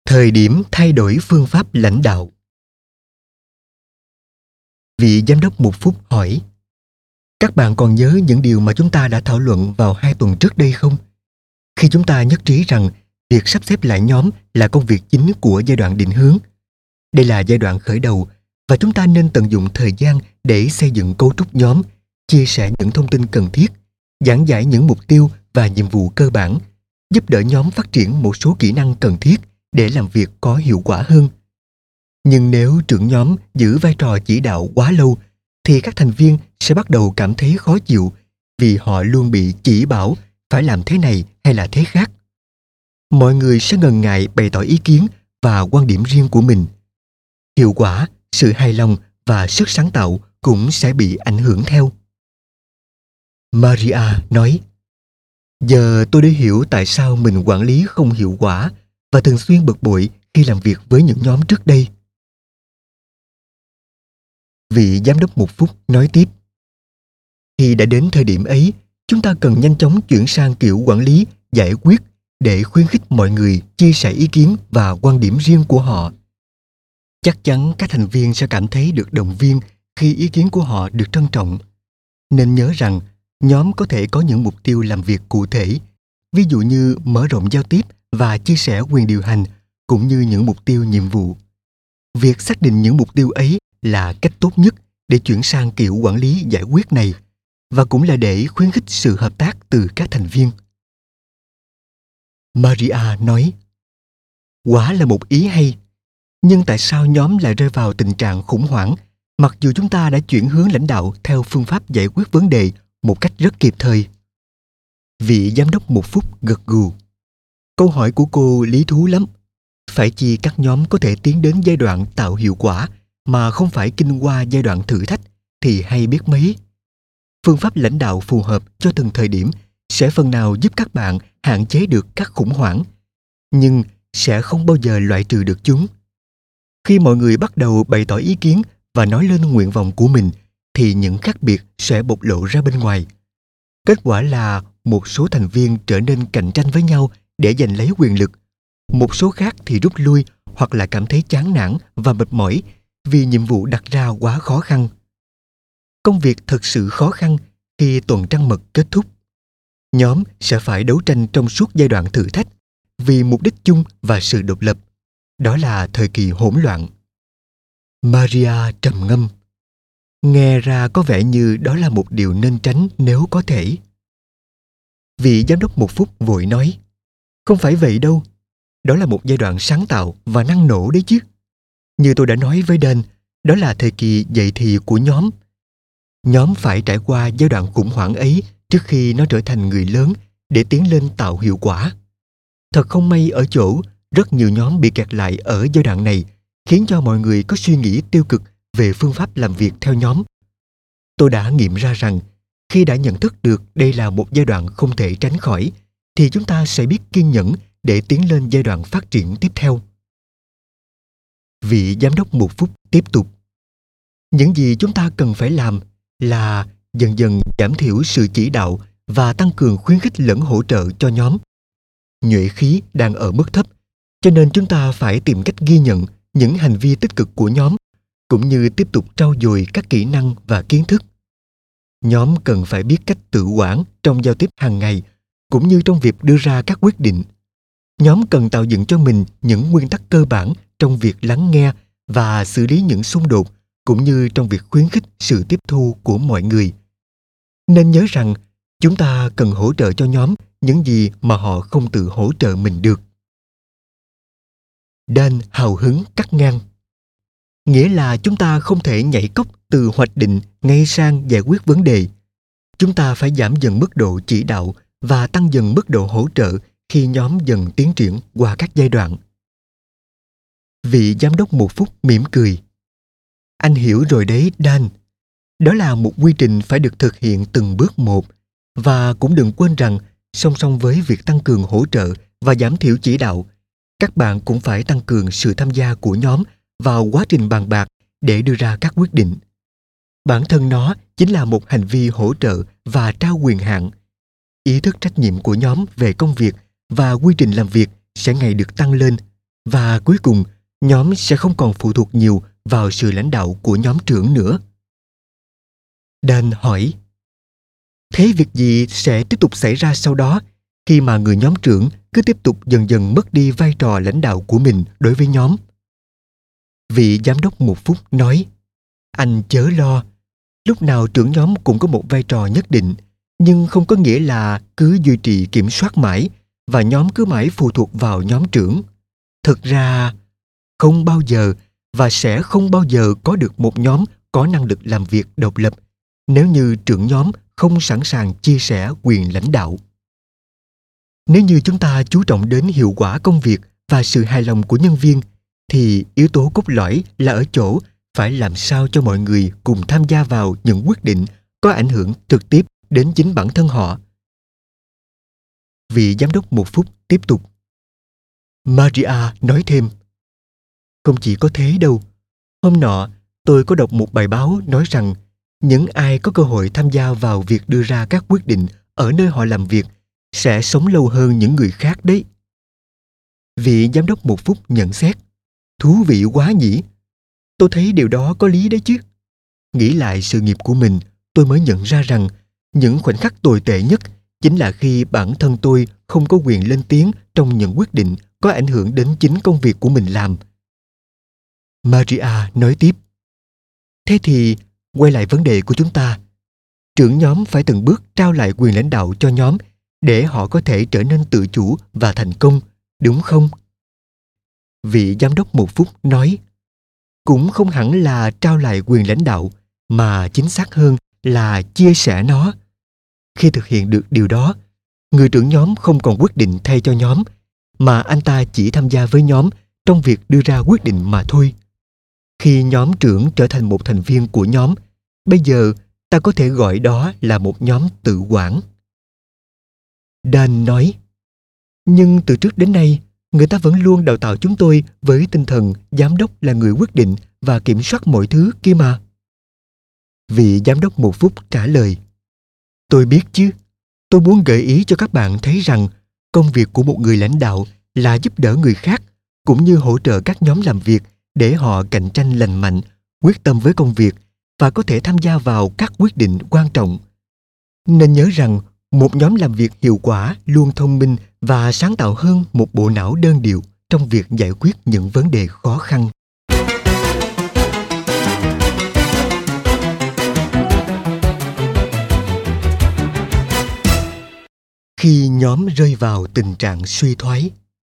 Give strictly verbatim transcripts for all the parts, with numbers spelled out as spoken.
Thời điểm thay đổi phương pháp lãnh đạo. Vị giám đốc một phút hỏi: các bạn còn nhớ những điều mà chúng ta đã thảo luận vào hai tuần trước đây không? Khi chúng ta nhất trí rằng việc sắp xếp lại nhóm là công việc chính của giai đoạn định hướng. Đây là giai đoạn khởi đầu và chúng ta nên tận dụng thời gian để xây dựng cấu trúc nhóm, chia sẻ những thông tin cần thiết, giảng giải những mục tiêu và nhiệm vụ cơ bản, giúp đỡ nhóm phát triển một số kỹ năng cần thiết để làm việc có hiệu quả hơn. Nhưng nếu trưởng nhóm giữ vai trò chỉ đạo quá lâu, thì các thành viên sẽ bắt đầu cảm thấy khó chịu vì họ luôn bị chỉ bảo phải làm thế này hay là thế khác. Mọi người sẽ ngần ngại bày tỏ ý kiến và quan điểm riêng của mình. Hiệu quả, sự hài lòng và sức sáng tạo cũng sẽ bị ảnh hưởng theo. Maria nói: giờ tôi đã hiểu tại sao mình quản lý không hiệu quả và thường xuyên bực bội khi làm việc với những nhóm trước đây. Vị giám đốc một phút nói tiếp: khi đã đến thời điểm ấy, chúng ta cần nhanh chóng chuyển sang kiểu quản lý giải quyết để khuyến khích mọi người chia sẻ ý kiến và quan điểm riêng của họ. Chắc chắn các thành viên sẽ cảm thấy được động viên khi ý kiến của họ được trân trọng. Nên nhớ rằng nhóm có thể có những mục tiêu làm việc cụ thể, ví dụ như mở rộng giao tiếp và chia sẻ quyền điều hành, cũng như những mục tiêu nhiệm vụ. Việc xác định những mục tiêu ấy là cách tốt nhất để chuyển sang kiểu quản lý giải quyết này, và cũng là để khuyến khích sự hợp tác từ các thành viên. Maria nói: quả là một ý hay, nhưng tại sao nhóm lại rơi vào tình trạng khủng hoảng mặc dù chúng ta đã chuyển hướng lãnh đạo theo phương pháp giải quyết vấn đề một cách rất kịp thời? Vị giám đốc một phút gật gù. Câu hỏi của cô lý thú lắm. Phải chi các nhóm có thể tiến đến giai đoạn tạo hiệu quả mà không phải kinh qua giai đoạn thử thách thì hay biết mấy. Phương pháp lãnh đạo phù hợp cho từng thời điểm sẽ phần nào giúp các bạn hạn chế được các khủng hoảng, nhưng sẽ không bao giờ loại trừ được chúng. Khi mọi người bắt đầu bày tỏ ý kiến và nói lên nguyện vọng của mình, thì những khác biệt sẽ bộc lộ ra bên ngoài. Kết quả là một số thành viên trở nên cạnh tranh với nhau để giành lấy quyền lực. Một số khác thì rút lui hoặc là cảm thấy chán nản và mệt mỏi vì nhiệm vụ đặt ra quá khó khăn. Công việc thật sự khó khăn khi tuần trăng mật kết thúc. Nhóm sẽ phải đấu tranh trong suốt giai đoạn thử thách vì mục đích chung và sự độc lập. Đó là thời kỳ hỗn loạn. Maria trầm ngâm. Nghe ra có vẻ như đó là một điều nên tránh nếu có thể. Vị giám đốc một phút vội nói: không phải vậy đâu. Đó là một giai đoạn sáng tạo và năng nổ đấy chứ. Như tôi đã nói với Dan, đó là thời kỳ dậy thì của nhóm. Nhóm phải trải qua giai đoạn khủng hoảng ấy trước khi nó trở thành người lớn để tiến lên tạo hiệu quả. Thật không may ở chỗ, rất nhiều nhóm bị kẹt lại ở giai đoạn này, khiến cho mọi người có suy nghĩ tiêu cực về phương pháp làm việc theo nhóm. Tôi đã nghiệm ra rằng, khi đã nhận thức được đây là một giai đoạn không thể tránh khỏi, thì chúng ta sẽ biết kiên nhẫn để tiến lên giai đoạn phát triển tiếp theo. Vị giám đốc một phút tiếp tục. Những gì chúng ta cần phải làm là dần dần giảm thiểu sự chỉ đạo và tăng cường khuyến khích lẫn hỗ trợ cho nhóm. Nhuệ khí đang ở mức thấp, cho nên chúng ta phải tìm cách ghi nhận những hành vi tích cực của nhóm, cũng như tiếp tục trau dồi các kỹ năng và kiến thức. Nhóm cần phải biết cách tự quản trong giao tiếp hàng ngày, cũng như trong việc đưa ra các quyết định. Nhóm cần tạo dựng cho mình những nguyên tắc cơ bản trong việc lắng nghe và xử lý những xung đột, cũng như trong việc khuyến khích sự tiếp thu của mọi người. Nên nhớ rằng, chúng ta cần hỗ trợ cho nhóm những gì mà họ không tự hỗ trợ mình được. Dan hào hứng cắt ngang. Nghĩa là chúng ta không thể nhảy cóc từ hoạch định ngay sang giải quyết vấn đề. Chúng ta phải giảm dần mức độ chỉ đạo và tăng dần mức độ hỗ trợ khi nhóm dần tiến triển qua các giai đoạn. Vị giám đốc một phút mỉm cười. Anh hiểu rồi đấy, Dan. Đó là một quy trình phải được thực hiện từng bước một, và cũng đừng quên rằng song song với việc tăng cường hỗ trợ và giảm thiểu chỉ đạo, các bạn cũng phải tăng cường sự tham gia của nhóm vào quá trình bàn bạc để đưa ra các quyết định. Bản thân nó chính là một hành vi hỗ trợ và trao quyền hạn. Ý thức trách nhiệm của nhóm về công việc và quy trình làm việc sẽ ngày được tăng lên, Và cuối cùng, nhóm sẽ không còn phụ thuộc nhiều vào sự lãnh đạo của nhóm trưởng nữa. Dan hỏi, thế việc gì sẽ tiếp tục xảy ra sau đó khi mà người nhóm trưởng cứ tiếp tục dần dần mất đi vai trò lãnh đạo của mình đối với nhóm? Vị giám đốc một phút nói, anh chớ lo, lúc nào trưởng nhóm cũng có một vai trò nhất định, nhưng không có nghĩa là cứ duy trì kiểm soát mãi và nhóm cứ mãi phụ thuộc vào nhóm trưởng. Thực ra, không bao giờ và sẽ không bao giờ có được một nhóm có năng lực làm việc độc lập nếu như trưởng nhóm không sẵn sàng chia sẻ quyền lãnh đạo. Nếu như chúng ta chú trọng đến hiệu quả công việc và sự hài lòng của nhân viên, thì yếu tố cốt lõi là ở chỗ phải làm sao cho mọi người cùng tham gia vào những quyết định có ảnh hưởng trực tiếp đến chính bản thân họ. Vị giám đốc một phút tiếp tục. Maria nói thêm, không chỉ có thế đâu. Hôm nọ, tôi có đọc một bài báo nói rằng những ai có cơ hội tham gia vào việc đưa ra các quyết định ở nơi họ làm việc sẽ sống lâu hơn những người khác đấy. Vị giám đốc một phút nhận xét, thú vị quá nhỉ. Tôi thấy điều đó có lý đấy chứ. Nghĩ lại sự nghiệp của mình, tôi mới nhận ra rằng những khoảnh khắc tồi tệ nhất chính là khi bản thân tôi không có quyền lên tiếng trong những quyết định có ảnh hưởng đến chính công việc của mình làm. Maria nói tiếp, thế thì quay lại vấn đề của chúng ta. Trưởng nhóm phải từng bước trao lại quyền lãnh đạo cho nhóm để họ có thể trở nên tự chủ và thành công, đúng không? Vị giám đốc một phút nói, cũng không hẳn là trao lại quyền lãnh đạo, mà chính xác hơn là chia sẻ nó. Khi thực hiện được điều đó, người trưởng nhóm không còn quyết định thay cho nhóm, mà anh ta chỉ tham gia với nhóm trong việc đưa ra quyết định mà thôi. Khi nhóm trưởng trở thành một thành viên của nhóm, bây giờ ta có thể gọi đó là một nhóm tự quản. Dan nói, nhưng từ trước đến nay, người ta vẫn luôn đào tạo chúng tôi với tinh thần giám đốc là người quyết định và kiểm soát mọi thứ kia mà. Vị giám đốc một phút trả lời, tôi biết chứ. Tôi muốn gợi ý cho các bạn thấy rằng công việc của một người lãnh đạo là giúp đỡ người khác, cũng như hỗ trợ các nhóm làm việc để họ cạnh tranh lành mạnh, quyết tâm với công việc và có thể tham gia vào các quyết định quan trọng. Nên nhớ rằng một nhóm làm việc hiệu quả luôn thông minh và sáng tạo hơn một bộ não đơn điệu trong việc giải quyết những vấn đề khó khăn. Khi nhóm rơi vào tình trạng suy thoái,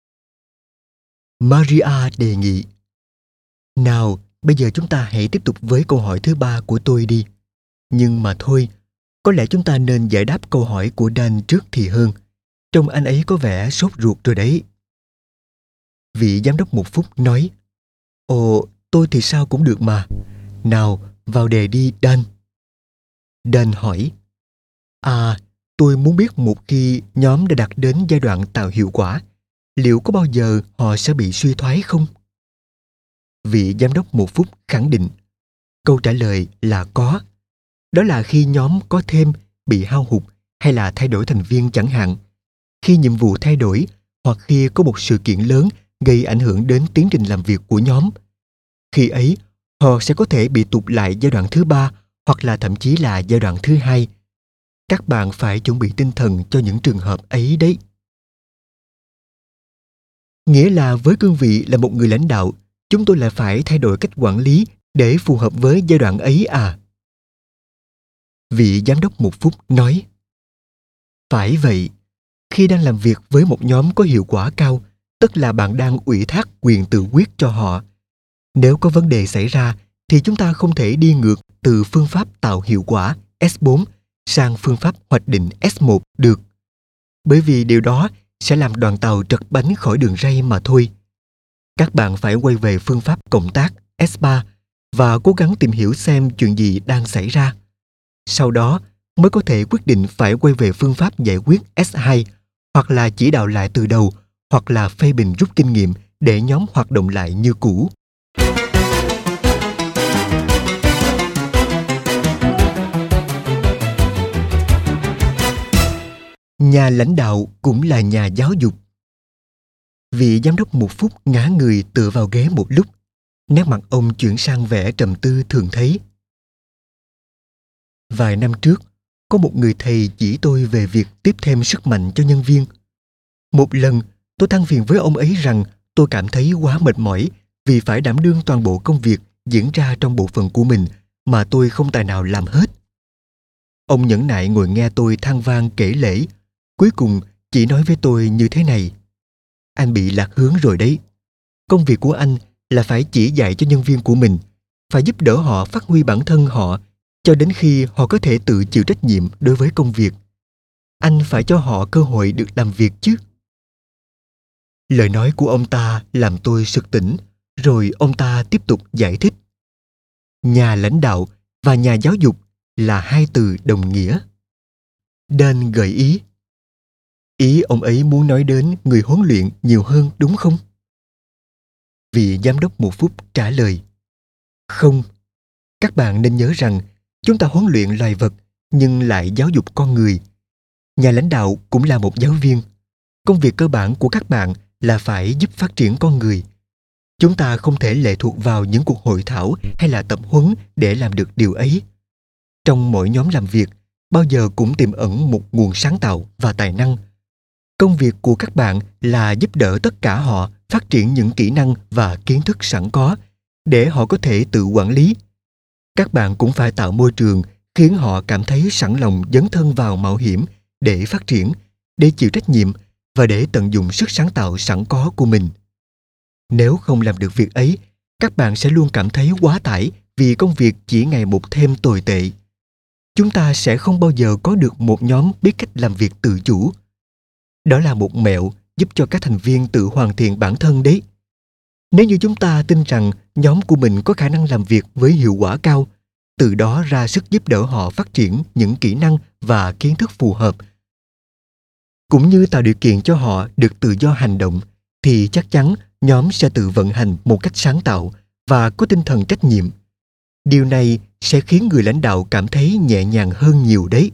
Maria đề nghị, nào, bây giờ chúng ta hãy tiếp tục với câu hỏi thứ ba của tôi đi. Nhưng mà thôi, có lẽ chúng ta nên giải đáp câu hỏi của Dan trước thì hơn. Trông anh ấy có vẻ sốt ruột rồi đấy. Vị giám đốc một phút nói, ồ, tôi thì sao cũng được mà. Nào, vào đề đi Dan. Dan hỏi, à, tôi muốn biết một khi nhóm đã đạt đến giai đoạn tạo hiệu quả, liệu có bao giờ họ sẽ bị suy thoái không? Vị giám đốc một phút khẳng định, câu trả lời là có. Đó là khi nhóm có thêm, bị hao hụt hay là thay đổi thành viên chẳng hạn. Khi nhiệm vụ thay đổi hoặc khi có một sự kiện lớn gây ảnh hưởng đến tiến trình làm việc của nhóm. Khi ấy, họ sẽ có thể bị tụt lại giai đoạn thứ ba hoặc là thậm chí là giai đoạn thứ hai. Các bạn phải chuẩn bị tinh thần cho những trường hợp ấy đấy. Nghĩa là với cương vị là một người lãnh đạo, chúng tôi lại phải thay đổi cách quản lý để phù hợp với giai đoạn ấy à? Vị giám đốc một phút nói, phải vậy. Khi đang làm việc với một nhóm có hiệu quả cao, tức là bạn đang ủy thác quyền tự quyết cho họ. Nếu có vấn đề xảy ra, thì chúng ta không thể đi ngược từ phương pháp tạo hiệu quả S bốn sang phương pháp hoạch định S một được. Bởi vì điều đó sẽ làm đoàn tàu trật bánh khỏi đường ray mà thôi. Các bạn phải quay về phương pháp cộng tác S ba và cố gắng tìm hiểu xem chuyện gì đang xảy ra. Sau đó mới có thể quyết định phải quay về phương pháp giải quyết S hai, hoặc là chỉ đạo lại từ đầu, hoặc là phê bình rút kinh nghiệm để nhóm hoạt động lại như cũ. Nhà lãnh đạo cũng là nhà giáo dục. Vị giám đốc một phút ngả người tựa vào ghế một lúc. Nét mặt ông chuyển sang vẻ trầm tư thường thấy. Vài năm trước, có một người thầy chỉ tôi về việc tiếp thêm sức mạnh cho nhân viên. Một lần, tôi than phiền với ông ấy rằng tôi cảm thấy quá mệt mỏi vì phải đảm đương toàn bộ công việc diễn ra trong bộ phận của mình mà tôi không tài nào làm hết. Ông nhẫn nại ngồi nghe tôi than van kể lể, cuối cùng chỉ nói với tôi như thế này: anh bị lạc hướng rồi đấy. Công việc của anh là phải chỉ dạy cho nhân viên của mình, phải giúp đỡ họ phát huy bản thân họ cho đến khi họ có thể tự chịu trách nhiệm đối với công việc. Anh phải cho họ cơ hội được làm việc chứ. Lời nói của ông ta làm tôi sực tỉnh, rồi ông ta tiếp tục giải thích. Nhà lãnh đạo và nhà giáo dục là hai từ đồng nghĩa. Dan gợi ý. Ý ông ấy muốn nói đến người huấn luyện nhiều hơn đúng không? Vị giám đốc một phút trả lời. Không, các bạn nên nhớ rằng chúng ta huấn luyện loài vật nhưng lại giáo dục con người. Nhà lãnh đạo cũng là một giáo viên. Công việc cơ bản của các bạn là phải giúp phát triển con người. Chúng ta không thể lệ thuộc vào những cuộc hội thảo hay là tập huấn để làm được điều ấy. Trong mỗi nhóm làm việc, bao giờ cũng tiềm ẩn một nguồn sáng tạo và tài năng. Công việc của các bạn là giúp đỡ tất cả họ phát triển những kỹ năng và kiến thức sẵn có để họ có thể tự quản lý. Các bạn cũng phải tạo môi trường khiến họ cảm thấy sẵn lòng dấn thân vào mạo hiểm để phát triển, để chịu trách nhiệm và để tận dụng sức sáng tạo sẵn có của mình. Nếu không làm được việc ấy, các bạn sẽ luôn cảm thấy quá tải vì công việc chỉ ngày một thêm tồi tệ. Chúng ta sẽ không bao giờ có được một nhóm biết cách làm việc tự chủ. Đó là một mẹo giúp cho các thành viên tự hoàn thiện bản thân đấy. Nếu như chúng ta tin rằng nhóm của mình có khả năng làm việc với hiệu quả cao, từ đó ra sức giúp đỡ họ phát triển những kỹ năng và kiến thức phù hợp, cũng như tạo điều kiện cho họ được tự do hành động, thì chắc chắn nhóm sẽ tự vận hành một cách sáng tạo và có tinh thần trách nhiệm. Điều này sẽ khiến người lãnh đạo cảm thấy nhẹ nhàng hơn nhiều đấy.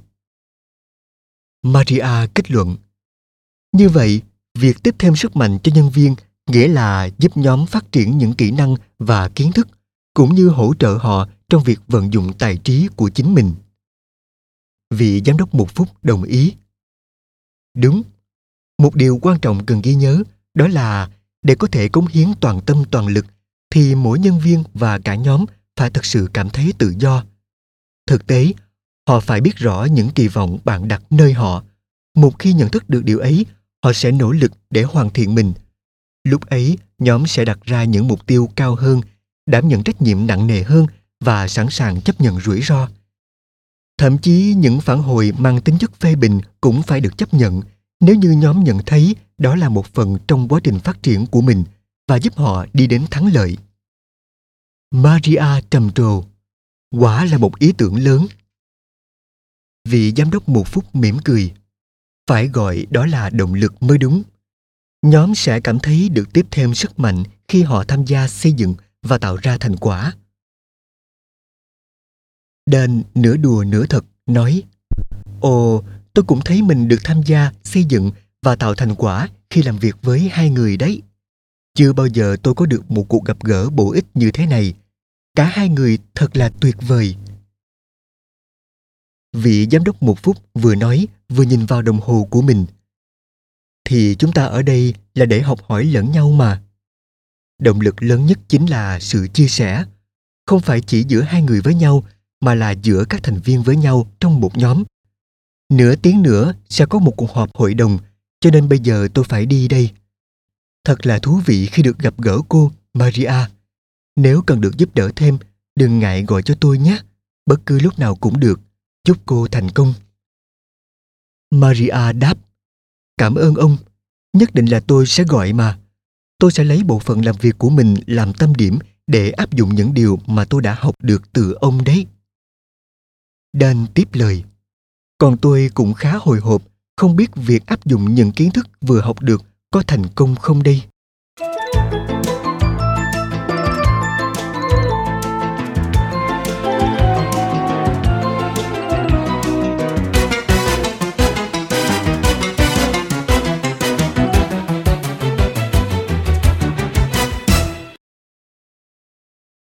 Maria kết luận. Như vậy, việc tiếp thêm sức mạnh cho nhân viên nghĩa là giúp nhóm phát triển những kỹ năng và kiến thức, cũng như hỗ trợ họ trong việc vận dụng tài trí của chính mình. Vị giám đốc một phút đồng ý. Đúng. Một điều quan trọng cần ghi nhớ đó là để có thể cống hiến toàn tâm toàn lực thì mỗi nhân viên và cả nhóm phải thực sự cảm thấy tự do. Thực tế, họ phải biết rõ những kỳ vọng bạn đặt nơi họ. Một khi nhận thức được điều ấy, họ sẽ nỗ lực để hoàn thiện mình. Lúc ấy, nhóm sẽ đặt ra những mục tiêu cao hơn, đảm nhận trách nhiệm nặng nề hơn và sẵn sàng chấp nhận rủi ro. Thậm chí những phản hồi mang tính chất phê bình cũng phải được chấp nhận nếu như nhóm nhận thấy đó là một phần trong quá trình phát triển của mình và giúp họ đi đến thắng lợi. Maria trầm trồ. Quả là một ý tưởng lớn. Vị giám đốc một phút mỉm cười. Phải gọi đó là động lực mới đúng. Nhóm sẽ cảm thấy được tiếp thêm sức mạnh khi họ tham gia xây dựng và tạo ra thành quả. Dan nửa đùa nửa thật nói: Ồ, tôi cũng thấy mình được tham gia xây dựng và tạo thành quả khi làm việc với hai người đấy. Chưa bao giờ tôi có được một cuộc gặp gỡ bổ ích như thế này. Cả hai người thật là tuyệt vời. Vị giám đốc một phút vừa nói vừa nhìn vào đồng hồ của mình. Thì chúng ta ở đây là để học hỏi lẫn nhau mà. Động lực lớn nhất chính là sự chia sẻ. Không phải chỉ giữa hai người với nhau, mà là giữa các thành viên với nhau trong một nhóm. Nửa tiếng nữa sẽ có một cuộc họp hội đồng, cho nên bây giờ tôi phải đi đây. Thật là thú vị khi được gặp gỡ cô, Maria. Nếu cần được giúp đỡ thêm, đừng ngại gọi cho tôi nhé. Bất cứ lúc nào cũng được. Chúc cô thành công. Maria đáp: Cảm ơn ông. Nhất định là tôi sẽ gọi mà. Tôi sẽ lấy bộ phận làm việc của mình làm tâm điểm để áp dụng những điều mà tôi đã học được từ ông đấy. Dan tiếp lời: Còn tôi cũng khá hồi hộp, không biết việc áp dụng những kiến thức vừa học được có thành công không đây.